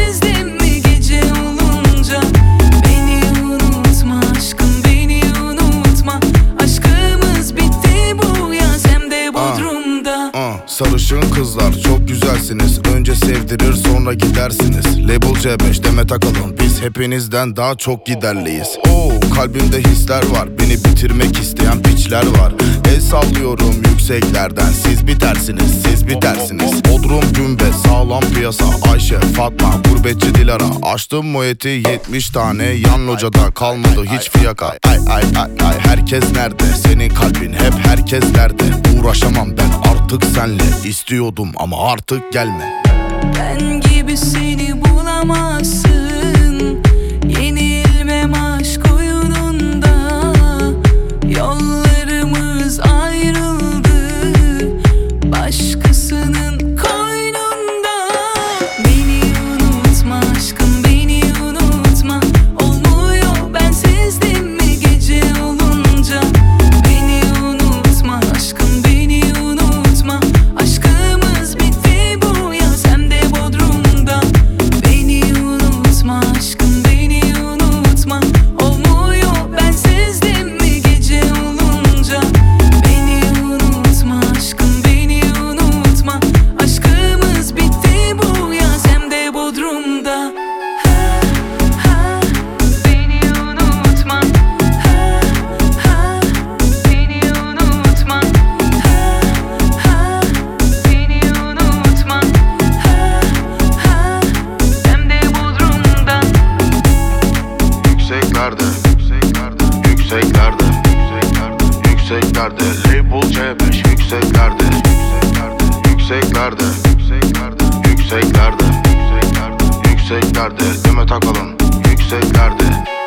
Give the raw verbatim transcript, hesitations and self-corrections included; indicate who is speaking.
Speaker 1: sezdim mi gece olunca? Beni unutma aşkım, beni unutma. Aşkımız bitti bu yaz hem de Bodrum'da.
Speaker 2: uh, uh, Sarışın kızlar çok güzelsiniz. Önce sevdirir sonra gidersiniz. Label C beş Demet Akalın, biz hepinizden daha çok giderliyiz. Oo, kalbimde hisler var, beni bitirmek isteyen piçler var. El sallıyorum yükseklerden, siz bitersiniz, siz bitersiniz. Bodrum Gümbet, sağlam piyasa, Ayşe, Fatma, gurbetçi Dilara. Açtım moyeti yetmiş tane, yan locada kalmadı hiç fiyaka. Ay ay ay ay, herkes nerede? Senin kalbin hep herkeslerde. Uğraşamam ben artık senle, istiyordum ama artık gelme.
Speaker 1: Ben gibi seni bulamazsın, yenilmem aşk oyununda. Yollarımız ayrıldı başkasının koynunda. Beni unutma aşkım, beni unutma. Olmuyor ben sezdim mi gece olunca? Beni unutma aşkım, beni unutma. Aşkımız bitti bu yaz hem de Bodrum'da. Beni unutma aşkım, beni unutma. Olmuyor ben sezdim mi gece olunca? Beni unutma aşkım, beni unutma. Aşkımız bitti bu yaz hem de Bodrum'da. Ha, ha, beni unutma. Ha, ha, beni unutma. Ha, ha, beni unutma. Ha, ha, hem de Bodrum'da.
Speaker 2: Yükseklerde, yükseklerde, yükseklerde, yükseklerde, yükseklerde. Label C beş yükseklerde, yükseklerde, yükseklerde, yükseklerde, yükseklerde, yükseklerde, yükseklerde. Demet Akalın yükseklerde.